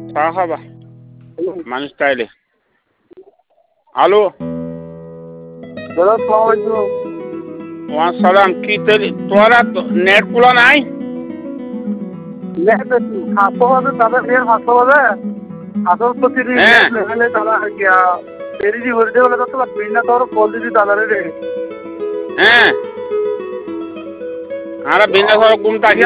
চা খাবা মানুষ তাইলে আলো ওয়াসালাম কি তেলি তোরা নেট খোলা নাই স্বাস্থ্যবাদে তাদের ফের স্বাস্থ্যবাদে আসল প্রতি লেভেলে তারা দেরি হয়ে বলে তো পিন্না তোর কল দিদি দাদারে রে হ্যাঁ আরা বিনা সর গুম তাকি